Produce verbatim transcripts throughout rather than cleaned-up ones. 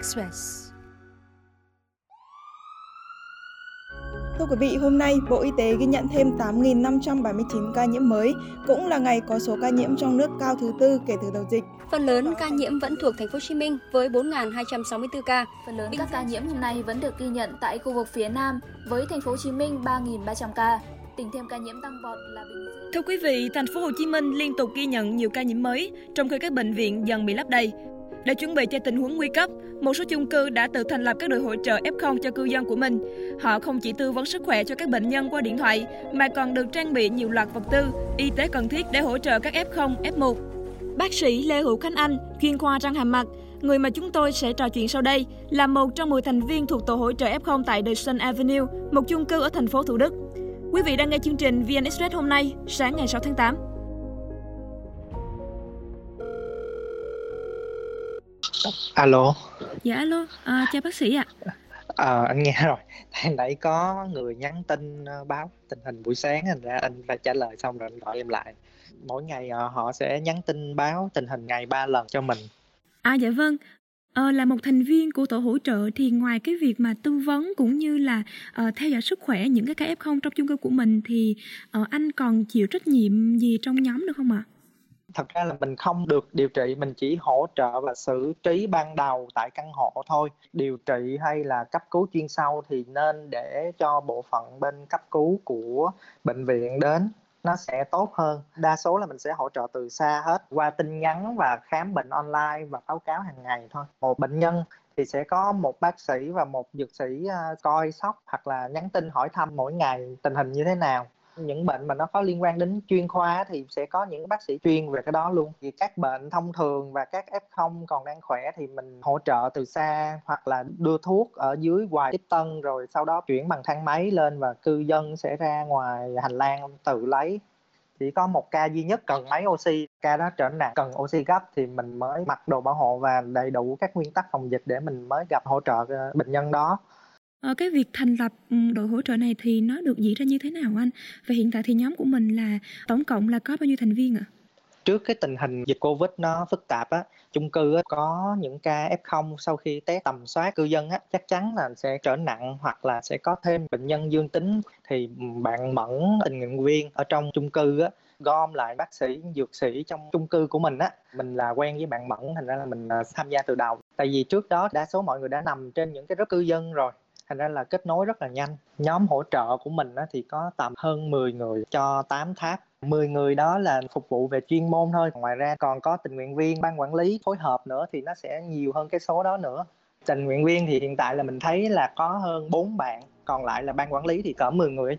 Express. Thưa quý vị, hôm nay Bộ Y tế ghi nhận thêm tám nghìn năm trăm bảy mươi chín ca nhiễm mới, cũng là ngày có số ca nhiễm trong nước cao thứ tư kể từ đầu dịch. Phần lớn ca nhiễm vẫn thuộc thành phố Hồ Chí Minh với bốn nghìn hai trăm sáu mươi tư ca. Phần lớn các ca nhiễm hôm nay vẫn được ghi nhận tại khu vực phía Nam với thành phố Hồ Chí Minh ba nghìn ba trăm ca. Tỉnh thêm ca nhiễm tăng vọt là Bình Dương. Thưa quý vị, thành phố Hồ Chí Minh liên tục ghi nhận nhiều ca nhiễm mới, trong khi các bệnh viện dần bị lấp đầy. Để chuẩn bị cho tình huống nguy cấp, một số chung cư đã tự thành lập các đội hỗ trợ ép không cho cư dân của mình. Họ không chỉ tư vấn sức khỏe cho các bệnh nhân qua điện thoại, mà còn được trang bị nhiều loạt vật tư, y tế cần thiết để hỗ trợ các ép không, ép một. Bác sĩ Lê Hữu Khánh Anh, chuyên khoa răng hàm mặt, người mà chúng tôi sẽ trò chuyện sau đây, là một trong mười thành viên thuộc tổ hỗ trợ ép không tại The Sun Avenue, một chung cư ở thành phố Thủ Đức. Quý vị đang nghe chương trình vê en Express hôm nay, sáng ngày sáu tháng tám. Alo. Dạ alo, à, chào bác sĩ ạ. À, anh nghe rồi. Hồi nãy có người nhắn tin báo tình hình buổi sáng, thành ra anh phải trả lời xong rồi anh gọi em lại. Mỗi ngày họ sẽ nhắn tin báo tình hình ngày ba lần cho mình. À dạ vâng. Ờ, là một thành viên của tổ hỗ trợ thì ngoài cái việc mà tư vấn cũng như là uh, theo dõi sức khỏe những cái ca ép không trong chung cư của mình thì uh, anh còn chịu trách nhiệm gì trong nhóm được không ạ? Thật ra là mình không được điều trị, mình chỉ hỗ trợ và xử trí ban đầu tại căn hộ thôi. Điều trị hay là cấp cứu chuyên sâu thì nên để cho bộ phận bên cấp cứu của bệnh viện đến, nó sẽ tốt hơn. Đa số là mình sẽ hỗ trợ từ xa hết, qua tin nhắn và khám bệnh online và báo cáo hàng ngày thôi. Một bệnh nhân thì sẽ có một bác sĩ và một dược sĩ coi sóc hoặc là nhắn tin hỏi thăm mỗi ngày tình hình như thế nào. Những bệnh mà nó có liên quan đến chuyên khoa thì sẽ có những bác sĩ chuyên về cái đó luôn. Vì các bệnh thông thường và các ép không còn đang khỏe thì mình hỗ trợ từ xa, hoặc là đưa thuốc ở dưới quầy tiếp tân rồi sau đó chuyển bằng thang máy lên và cư dân sẽ ra ngoài hành lang tự lấy. Chỉ có một ca duy nhất cần máy oxy, ca đó trở nặng cần oxy gấp thì mình mới mặc đồ bảo hộ và đầy đủ các nguyên tắc phòng dịch để mình mới gặp hỗ trợ bệnh nhân đó. Ờ, cái việc thành lập đội hỗ trợ này thì nó được diễn ra như thế nào anh? Và hiện tại thì nhóm của mình là tổng cộng là có bao nhiêu thành viên ạ? Trước cái tình hình dịch Covid nó phức tạp á, chung cư á, có những ca ép không sau khi test tầm soát cư dân á, chắc chắn là sẽ trở nặng hoặc là sẽ có thêm bệnh nhân dương tính. Thì bạn Mẫn, tình nguyện viên ở trong chung cư á, gom lại bác sĩ, dược sĩ trong chung cư của mình á. Mình là quen với bạn Mẫn, thành ra là mình tham gia từ đầu. Tại vì trước đó đa số mọi người đã nằm trên những cái group cư dân rồi, thành ra là kết nối rất là nhanh. Nhóm hỗ trợ của mình á, thì có tầm hơn mười người cho tám tháp. mười người đó là phục vụ về chuyên môn thôi. Ngoài ra còn có tình nguyện viên, ban quản lý phối hợp nữa thì nó sẽ nhiều hơn cái số đó nữa. Tình nguyện viên thì hiện tại là mình thấy là có hơn bốn bạn, còn lại là ban quản lý thì cỡ mười người.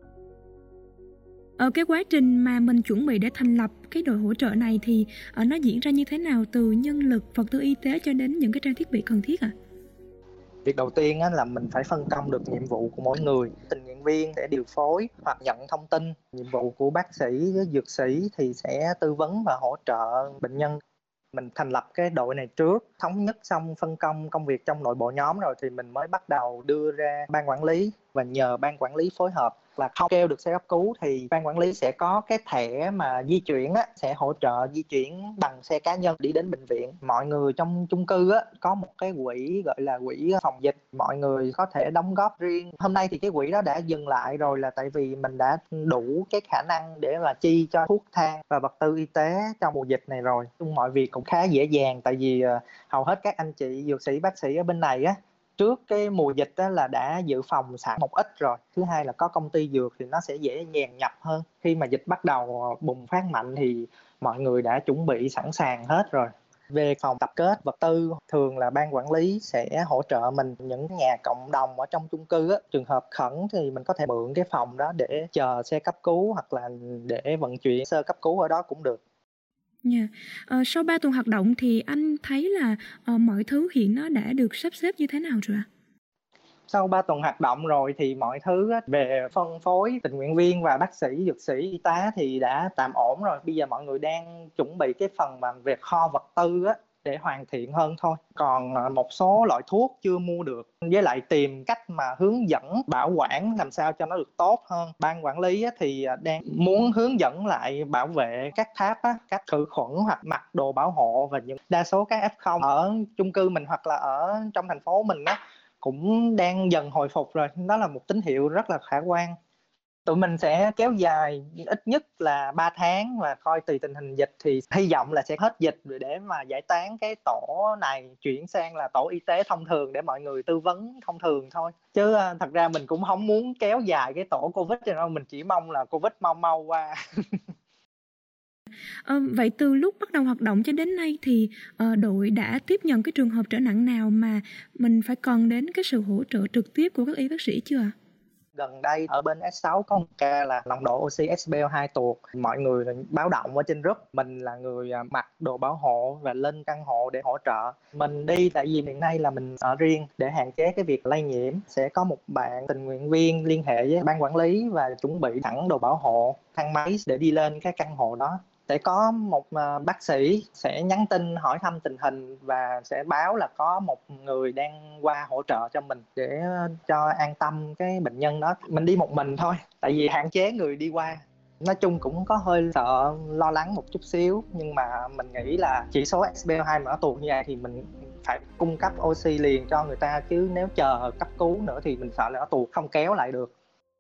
Ở cái quá trình mà mình chuẩn bị để thành lập cái đội hỗ trợ này thì nó diễn ra như thế nào, từ nhân lực, vật tư y tế cho đến những cái trang thiết bị cần thiết ạ? À? Việc đầu tiên á, là mình phải phân công được nhiệm vụ của mỗi người. Tình nguyện viên sẽ điều phối hoặc nhận thông tin. Nhiệm vụ của bác sĩ, dược sĩ thì sẽ tư vấn và hỗ trợ bệnh nhân. Mình thành lập cái đội này trước, thống nhất xong phân công công việc trong nội bộ nhóm rồi thì mình mới bắt đầu đưa ra ban quản lý và nhờ ban quản lý phối hợp. Là không kêu được xe cấp cứu thì ban quản lý sẽ có cái thẻ mà di chuyển á, sẽ hỗ trợ di chuyển bằng xe cá nhân đi đến bệnh viện. Mọi người trong chung cư á, có một cái quỹ gọi là quỹ phòng dịch, mọi người có thể đóng góp riêng. Hôm nay thì cái quỹ đó đã dừng lại rồi, là tại vì mình đã đủ cái khả năng để mà chi cho thuốc thang và vật tư y tế trong mùa dịch này rồi. Mọi việc cũng khá dễ dàng, tại vì hầu hết các anh chị dược sĩ, bác sĩ ở bên này á, trước cái mùa dịch đó là đã dự phòng sẵn một ít rồi. Thứ hai là có công ty dược thì nó sẽ dễ dàng nhập hơn. Khi mà dịch bắt đầu bùng phát mạnh thì mọi người đã chuẩn bị sẵn sàng hết rồi. Về phòng tập kết vật tư, thường là ban quản lý sẽ hỗ trợ mình những nhà cộng đồng ở trong chung cư á. Trường hợp khẩn thì mình có thể mượn cái phòng đó để chờ xe cấp cứu hoặc là để vận chuyển sơ cấp cứu ở đó cũng được. Yeah. Ờ, sau ba tuần hoạt động thì anh thấy là uh, mọi thứ hiện nó đã được sắp xếp như thế nào rồi ạ? Sau ba tuần hoạt động rồi thì mọi thứ về phân phối tình nguyện viên và bác sĩ, dược sĩ, y tá thì đã tạm ổn rồi. Bây giờ mọi người đang chuẩn bị cái phần mà về kho vật tư á, để hoàn thiện hơn thôi. Còn một số loại thuốc chưa mua được, với lại tìm cách mà hướng dẫn bảo quản làm sao cho nó được tốt hơn. Ban quản lý thì đang muốn hướng dẫn lại bảo vệ các tháp á, cách khử khuẩn hoặc mặc đồ bảo hộ, và những đa số các ép không ở chung cư mình hoặc là ở trong thành phố mình á cũng đang dần hồi phục rồi. Đó là một tín hiệu rất là khả quan. Tụi mình sẽ kéo dài ít nhất là ba tháng và coi tùy tình hình dịch thì hy vọng là sẽ hết dịch rồi để mà giải tán cái tổ này, chuyển sang là tổ y tế thông thường để mọi người tư vấn thông thường thôi. Chứ thật ra mình cũng không muốn kéo dài cái tổ Covid cho đâu, mình chỉ mong là Covid mau mau qua. À, vậy từ lúc bắt đầu hoạt động cho đến nay thì uh, đội đã tiếp nhận cái trường hợp trở nặng nào mà mình phải cần đến cái sự hỗ trợ trực tiếp của các y bác sĩ chưa ạ? Gần đây ở bên S sáu có một ca là nồng độ oxy S p O hai tụt. Mọi người báo động ở trên group. Mình là người mặc đồ bảo hộ và lên căn hộ để hỗ trợ. Mình đi tại vì hiện nay là mình ở riêng để hạn chế cái việc lây nhiễm. Sẽ có một bạn tình nguyện viên liên hệ với ban quản lý và chuẩn bị sẵn đồ bảo hộ, thang máy để đi lên cái căn hộ đó. Sẽ có một bác sĩ sẽ nhắn tin hỏi thăm tình hình và sẽ báo là có một người đang qua hỗ trợ cho mình để cho an tâm cái bệnh nhân đó. Mình đi một mình thôi, tại vì hạn chế người đi qua. Nói chung cũng có hơi sợ, lo lắng một chút xíu, nhưng mà mình nghĩ là chỉ số S p O hai mà nó tụt như vậy thì mình phải cung cấp oxy liền cho người ta, chứ nếu chờ cấp cứu nữa thì mình sợ là nó tụt không kéo lại được.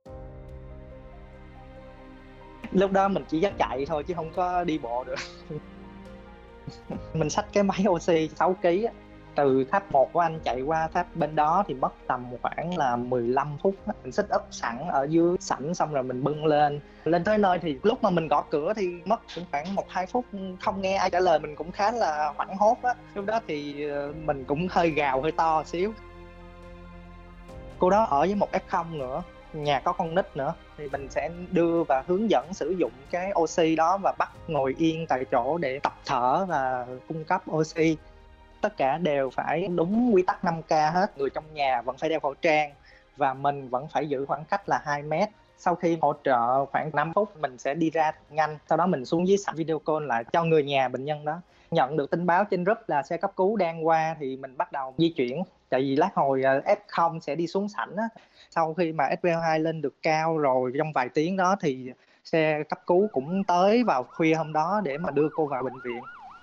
Lúc đó mình chỉ dắt chạy thôi chứ không có đi bộ được. Mình xách cái máy oxy sáu ki lô gam từ tháp một của anh chạy qua tháp bên đó thì mất tầm khoảng là mười lăm phút. Mình xích úp sẵn ở dưới sảnh xong rồi mình bưng lên. Lên tới nơi thì lúc mà mình gõ cửa thì mất cũng khoảng một hai phút, không nghe ai trả lời, mình cũng khá là hoảng hốt á. Lúc đó thì mình cũng hơi gào hơi to xíu. Cô đó ở với một ép không nữa, nhà có con nít nữa, thì mình sẽ đưa và hướng dẫn sử dụng cái oxy đó và bắt ngồi yên tại chỗ để tập thở và cung cấp oxy. Tất cả đều phải đúng quy tắc năm K hết. Người trong nhà vẫn phải đeo khẩu trang và mình vẫn phải giữ khoảng cách là hai mét. Sau khi hỗ trợ khoảng năm phút mình sẽ đi ra nhanh, sau đó mình xuống dưới sảnh video call lại cho người nhà bệnh nhân đó. Nhận được tin báo trên group là xe cấp cứu đang qua thì mình bắt đầu di chuyển. Tại vì lát hồi ép không sẽ đi xuống sảnh á. Sau khi mà S p O hai lên được cao rồi trong vài tiếng đó thì xe cấp cứu cũng tới vào khuya hôm đó để mà đưa cô vào bệnh viện.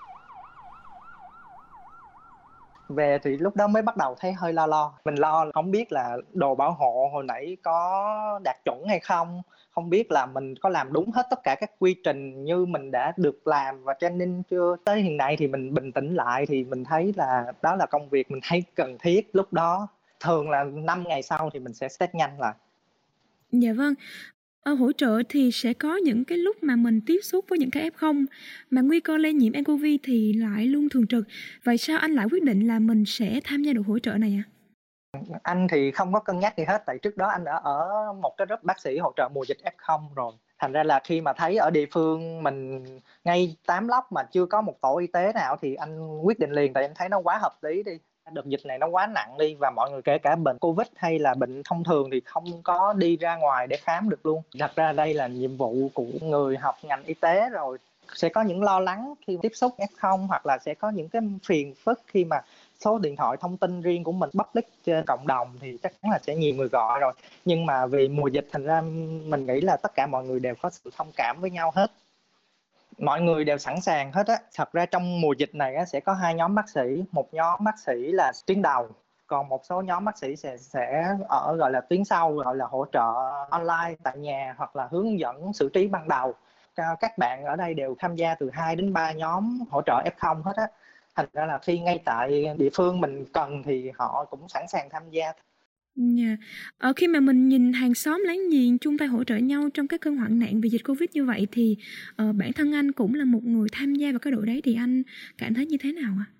Về thì lúc đó mới bắt đầu thấy hơi lo lo. Mình lo không biết là đồ bảo hộ hồi nãy có đạt chuẩn hay không, không biết là mình có làm đúng hết tất cả các quy trình như mình đã được làm và training chưa. Tới hiện nay thì mình bình tĩnh lại thì mình thấy là đó là công việc mình thấy cần thiết lúc đó. Thường là năm ngày sau thì mình sẽ test nhanh lại. Dạ vâng. Ở hỗ trợ thì sẽ có những cái lúc mà mình tiếp xúc với những cái ép không mà nguy cơ lây nhiễm ncov thì lại luôn thường trực. Vậy sao anh lại quyết định là mình sẽ tham gia đội hỗ trợ này ạ? À? Anh thì không có cân nhắc gì hết, tại trước đó anh đã ở một cái group bác sĩ hỗ trợ mùa dịch ép không rồi. Thành ra là khi mà thấy ở địa phương mình ngay Tám Lóc mà chưa có một tổ y tế nào thì anh quyết định liền, tại anh thấy nó quá hợp lý đi. Đợt dịch này nó quá nặng đi và mọi người kể cả bệnh Covid hay là bệnh thông thường thì không có đi ra ngoài để khám được luôn. Thật ra đây là nhiệm vụ của người học ngành y tế rồi. Sẽ có những lo lắng khi tiếp xúc ép không hoặc là sẽ có những cái phiền phức khi mà số điện thoại thông tin riêng của mình public trên cộng đồng thì chắc chắn là sẽ nhiều người gọi rồi. Nhưng mà vì mùa dịch thành ra mình nghĩ là tất cả mọi người đều có sự thông cảm với nhau hết. Mọi người đều sẵn sàng hết á. Thật ra trong mùa dịch này á, sẽ có hai nhóm bác sĩ. Một nhóm bác sĩ là tuyến đầu, còn một số nhóm bác sĩ sẽ, sẽ ở gọi là tuyến sau, gọi là hỗ trợ online tại nhà hoặc là hướng dẫn xử trí ban đầu. Các bạn ở đây đều tham gia từ hai đến ba nhóm hỗ trợ ép không hết á. Thành ra là khi ngay tại địa phương mình cần thì họ cũng sẵn sàng tham gia. Yeah. Ờ, khi mà mình nhìn hàng xóm láng giềng chung tay hỗ trợ nhau trong cái cơn hoạn nạn vì dịch Covid như vậy thì uh, bản thân anh cũng là một người tham gia vào cái đội đấy thì anh cảm thấy như thế nào ạ? À?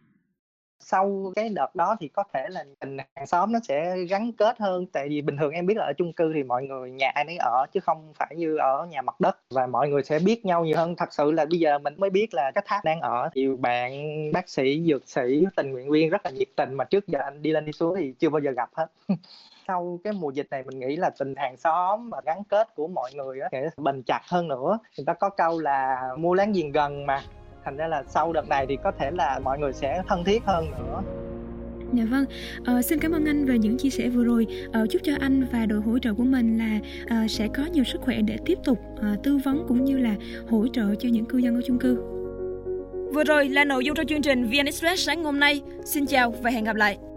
Sau cái đợt đó thì có thể là tình hàng xóm nó sẽ gắn kết hơn. Tại vì bình thường em biết là ở chung cư thì mọi người nhà ai nấy ở chứ không phải như ở nhà mặt đất. Và mọi người sẽ biết nhau nhiều hơn. Thật sự là bây giờ mình mới biết là cái tháp đang ở. Nhiều bạn bác sĩ, dược sĩ, tình nguyện viên rất là nhiệt tình mà trước giờ anh đi lên đi xuống thì chưa bao giờ gặp hết. Sau cái mùa dịch này mình nghĩ là tình hàng xóm và gắn kết của mọi người á sẽ bền chặt hơn nữa. Người ta có câu là mua láng giềng gần mà. thành ra là sau đợt này thì có thể là mọi người sẽ thân thiết hơn nữa. Dạ vâng, ờ, xin cảm ơn anh về những chia sẻ vừa rồi. Ờ, chúc cho anh và đội hỗ trợ của mình là ờ, sẽ có nhiều sức khỏe để tiếp tục ờ, tư vấn cũng như là hỗ trợ cho những cư dân ở chung cư. Vừa rồi là nội dung trong chương trình vê en Express sáng hôm nay. Xin chào và hẹn gặp lại.